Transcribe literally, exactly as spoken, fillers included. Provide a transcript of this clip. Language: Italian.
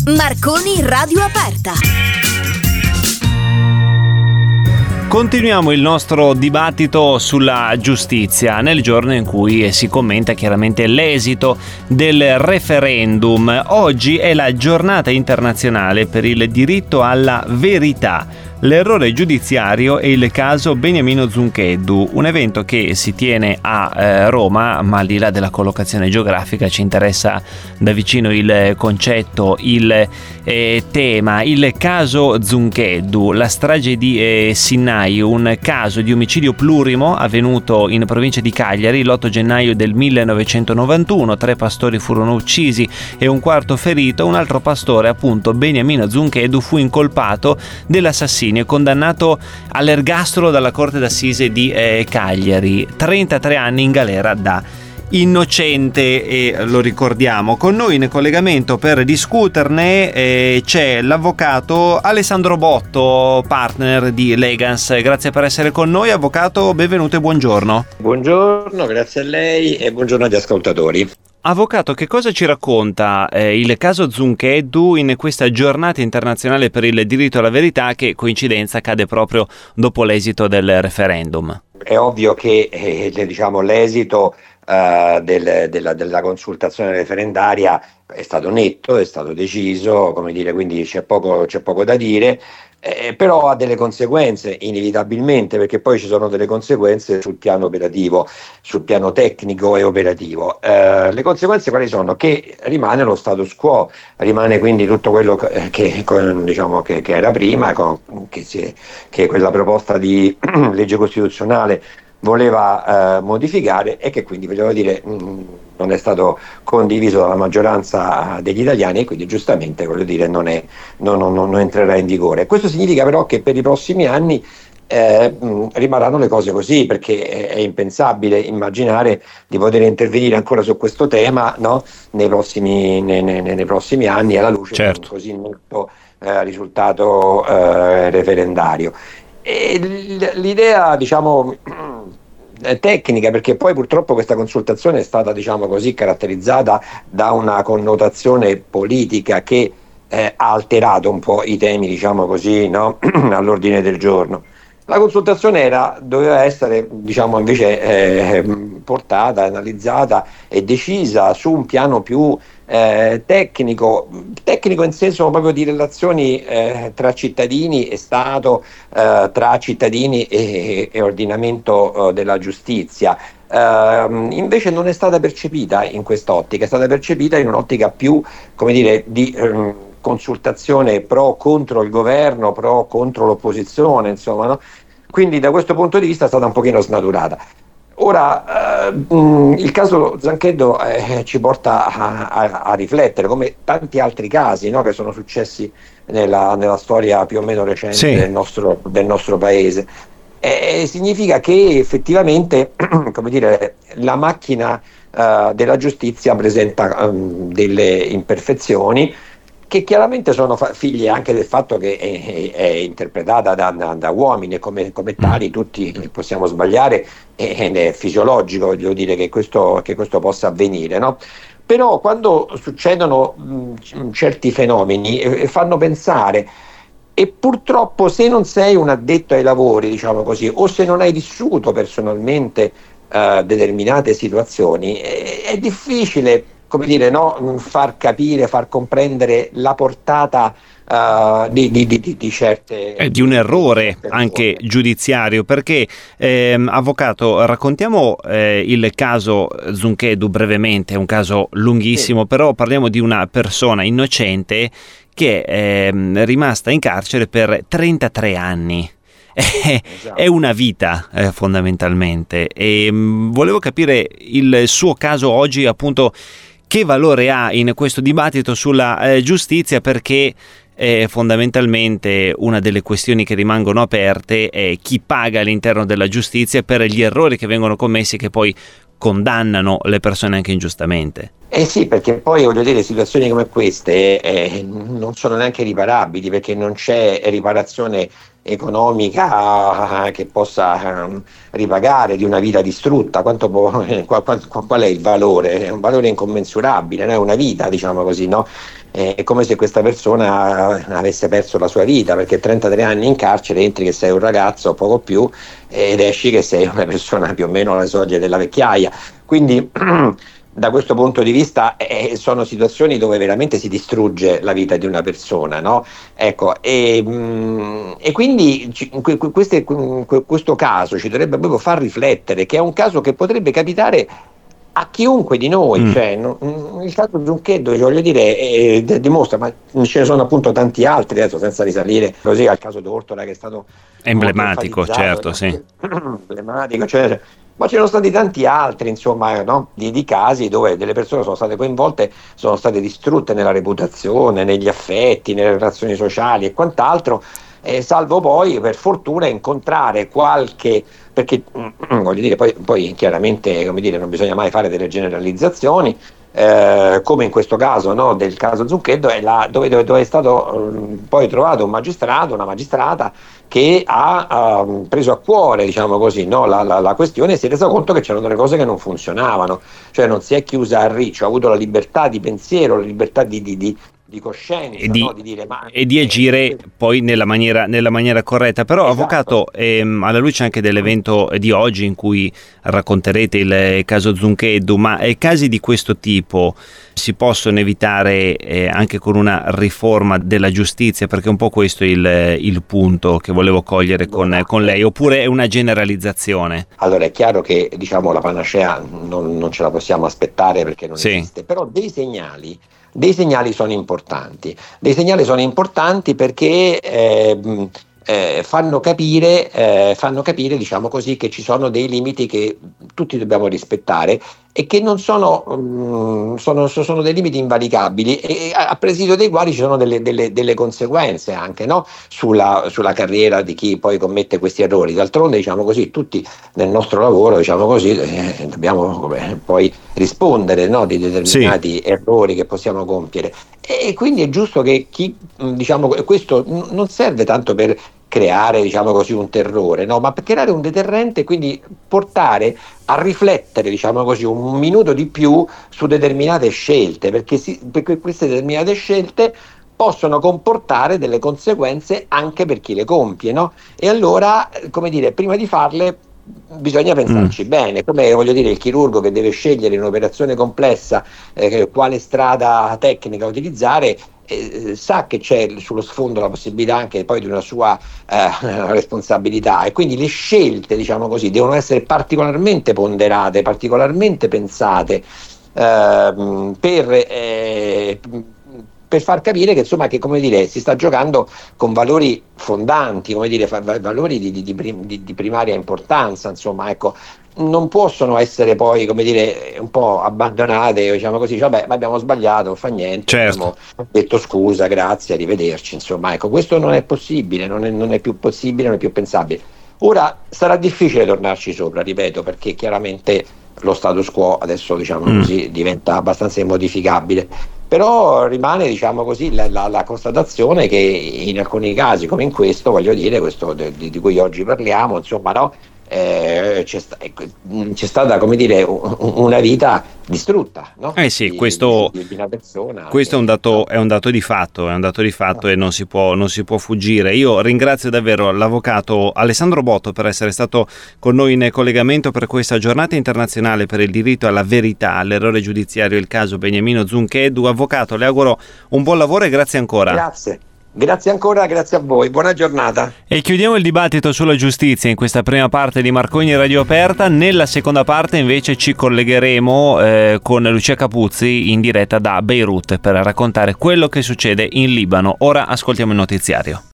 Marconi Radio Aperta. Continuiamo il nostro dibattito sulla giustizia nel giorno in cui si commenta chiaramente l'esito del referendum. Oggi è la giornata internazionale per il diritto alla verità. L'errore giudiziario e il caso Beniamino Zuncheddu, un evento che si tiene a eh, Roma, ma al di là della collocazione geografica ci interessa da vicino il concetto, il eh, tema, il caso Zuncheddu, la strage di eh, Sinnai, un caso di omicidio plurimo avvenuto in provincia di Cagliari l'otto gennaio del millenovecentonovantuno. Tre pastori furono uccisi e un quarto ferito. Un altro pastore, appunto Beniamino Zuncheddu, fu incolpato dell'assassinio e condannato all'ergastolo dalla Corte d'Assise di eh, Cagliari. trentatré anni in galera da innocente, e lo ricordiamo. Con noi in collegamento per discuterne eh, c'è l'avvocato Alessandro Botto, partner di Legans. Grazie per essere con noi, avvocato, benvenuto e buongiorno. Buongiorno, grazie a lei e buongiorno agli ascoltatori. Avvocato, che cosa ci racconta eh, il caso Zuncheddu in questa giornata internazionale per il diritto alla verità, che coincidenza cade proprio dopo l'esito del referendum? È ovvio che eh, diciamo, l'esito eh, del, della, della consultazione referendaria è stato netto, è stato deciso, come dire, quindi c'è poco, c'è poco da dire. Eh, però ha delle conseguenze inevitabilmente, perché poi ci sono delle conseguenze sul piano operativo, sul piano tecnico e operativo. Eh, le conseguenze quali sono? Che rimane lo status quo, rimane quindi tutto quello che, che, diciamo, che, che era prima, che, si, che quella proposta di legge costituzionale voleva eh, modificare e che quindi, volevo dire, mh, non è stato condiviso dalla maggioranza degli italiani e quindi giustamente, voglio dire, non, è, non, non, non entrerà in vigore. Questo significa però che per i prossimi anni eh, mh, rimarranno le cose così, perché è, è impensabile immaginare di poter intervenire ancora su questo tema, no? nei, prossimi, nei, nei, nei prossimi anni, alla luce certo. di un così noto eh, risultato eh, referendario. E l'idea, diciamo, tecnica, perché poi purtroppo questa consultazione è stata, diciamo così, caratterizzata da una connotazione politica che eh, ha alterato un po' i temi, diciamo così, no? all'ordine del giorno. La consultazione era, doveva essere, diciamo, invece eh, portata, analizzata e decisa su un piano più eh, tecnico, tecnico in senso proprio di relazioni eh, tra cittadini e Stato, eh, tra cittadini e, e ordinamento eh, della giustizia. Uh, invece non è stata percepita in quest'ottica, è stata percepita in un'ottica più, come dire, di um, consultazione pro contro il governo, pro contro l'opposizione, insomma, no? Quindi da questo punto di vista è stata un pochino snaturata. Ora, uh, mh, il caso Zuncheddu eh, ci porta a, a, a riflettere, come tanti altri casi, no, che sono successi nella, nella storia più o meno recente sì. del, nostro, del nostro paese. Eh, significa che effettivamente, come dire, la macchina uh, della giustizia presenta um, delle imperfezioni che chiaramente sono fa- figlie anche del fatto che è, è interpretata da, da, da uomini e come, come tali tutti possiamo sbagliare, ed è fisiologico, voglio dire, che questo, che questo possa avvenire, no? Però quando succedono mh, certi fenomeni eh, fanno pensare. E purtroppo, se non sei un addetto ai lavori, diciamo così, o se non hai vissuto personalmente uh, determinate situazioni, è, è difficile, come dire, no, far capire, far comprendere la portata uh, di, di, di, di certe... È di un errore anche giudiziario, perché, ehm, avvocato, raccontiamo eh, il caso Zuncheddu brevemente, è un caso lunghissimo, sì. Però parliamo di una persona innocente che è eh, rimasta in carcere per trentatré anni. Esatto. È una vita eh, fondamentalmente, e mh, volevo capire il suo caso oggi, appunto, che valore ha in questo dibattito sulla eh, giustizia, perché eh, fondamentalmente una delle questioni che rimangono aperte è chi paga all'interno della giustizia per gli errori che vengono commessi, che poi condannano le persone anche ingiustamente. Eh sì, perché poi voglio dire, situazioni come queste eh, non sono neanche riparabili, perché non c'è riparazione economica che possa ehm, ripagare di una vita distrutta. Quanto può- eh, qual, qual- qual è il valore? È un valore incommensurabile, no? È una vita, diciamo così, no? È come se questa persona avesse perso la sua vita, perché trentatré anni in carcere, entri che sei un ragazzo, poco più, ed esci che sei una persona più o meno alle soglie della vecchiaia. Quindi da questo punto di vista eh, sono situazioni dove veramente si distrugge la vita di una persona, no? Ecco, e, mh, e quindi ci- que- que- queste- que- questo caso ci dovrebbe proprio far riflettere, che è un caso che potrebbe capitare a chiunque di noi. Mm. Cioè, no- mh, il caso Zucchetto, voglio dire, eh, d- dimostra, ma ce ne sono appunto tanti altri, adesso senza risalire così al caso d'Ortola, che è stato molto Emblematico, enfatizzato, certo, sì. emblematico, cioè, ma ce ne sono stati tanti altri, insomma, no? di, di casi dove delle persone sono state coinvolte, sono state distrutte nella reputazione, negli affetti, nelle relazioni sociali e quant'altro, eh, salvo poi, per fortuna, incontrare qualche, perché voglio dire, poi, poi chiaramente, come dire, non bisogna mai fare delle generalizzazioni, eh, come in questo caso, no, del caso Zucchetto, è la, dove, dove, dove è stato eh, poi trovato un magistrato, una magistrata che ha, ha preso a cuore, diciamo così, no, la, la, la questione, e si è reso conto che c'erano delle cose che non funzionavano, cioè non si è chiusa a riccio, ha avuto la libertà di pensiero, la libertà di, di, di, di coscienza, E di, no, di dire ma e di agire eh, poi nella maniera, nella maniera corretta. Però, esatto. avvocato, ehm, alla luce anche dell'evento di oggi in cui racconterete il caso Zucchetto, ma eh, casi di questo tipo si possono evitare eh, anche con una riforma della giustizia? Perché un po' questo è il, il punto che volevo cogliere con, con lei, oppure è una generalizzazione? Allora è chiaro che, diciamo, la panacea non, non ce la possiamo aspettare, perché non Sì. esiste, però dei segnali, dei segnali sono importanti, dei segnali sono importanti perché eh, mh, eh, fanno capire, eh, fanno capire, diciamo così, che ci sono dei limiti che tutti dobbiamo rispettare e che non sono, mh, sono, sono dei limiti invalicabili, e a a presidio dei quali ci sono delle, delle- delle conseguenze anche, no? sulla, sulla carriera di chi poi commette questi errori. D'altronde, diciamo così, tutti nel nostro lavoro, diciamo così, eh, dobbiamo come, poi rispondere, no, di determinati errori che possiamo compiere. E quindi è giusto che chi, mh, diciamo, questo n- non serve tanto per creare, diciamo così, un terrore, no? Ma per creare un deterrente, e quindi portare a riflettere, diciamo così, un minuto di più su determinate scelte, perché, si, perché queste determinate scelte possono comportare delle conseguenze anche per chi le compie, no? E allora, eh, come dire, prima di farle bisogna pensarci Mm. bene, come voglio dire, il chirurgo che deve scegliere in un'operazione complessa eh, quale strada tecnica utilizzare, eh, sa che c'è sullo sfondo la possibilità anche poi di una sua eh, responsabilità, e quindi le scelte, diciamo così, devono essere particolarmente ponderate, particolarmente pensate, ehm, per, eh, per far capire che, insomma, che, come dire, si sta giocando con valori fondanti, come dire, fa- va- valori di, di- di prim- di- di primaria importanza, insomma, ecco. Non possono essere poi, come dire, un po' abbandonate, diciamo così, cioè, vabbè, ma abbiamo sbagliato, non fa niente, Certo. abbiamo detto scusa, grazie, arrivederci, insomma, ecco, questo non è possibile, non è, non è più possibile, non è più pensabile. Ora sarà difficile tornarci sopra, ripeto, perché chiaramente lo status quo adesso, diciamo Mm. così, diventa abbastanza immodificabile, però rimane, diciamo così, la, la- la constatazione che in alcuni casi, come in questo, voglio dire, questo de- di, di cui oggi parliamo, insomma, no? Eh, c'è, sta- ecco, mh, c'è stata, come dire, un- un- una vita distrutta, no? Eh sì, Di, questo, di- di una persona questo è un che, dato, è un dato di fatto, è un dato di fatto e non si può, non si può fuggire. Io ringrazio davvero l'avvocato Alessandro Botto per essere stato con noi in collegamento per questa giornata internazionale per il diritto alla verità, all'errore giudiziario, il caso Beniamino Zucchetto. Avvocato, le auguro un buon lavoro e grazie ancora. Grazie. Grazie ancora, grazie a voi, buona giornata. E chiudiamo il dibattito sulla giustizia in questa prima parte di Marconi Radio Aperta. Nella seconda parte invece ci collegheremo eh, con Lucia Capuzzi in diretta da Beirut per raccontare quello che succede in Libano. Ora ascoltiamo il notiziario.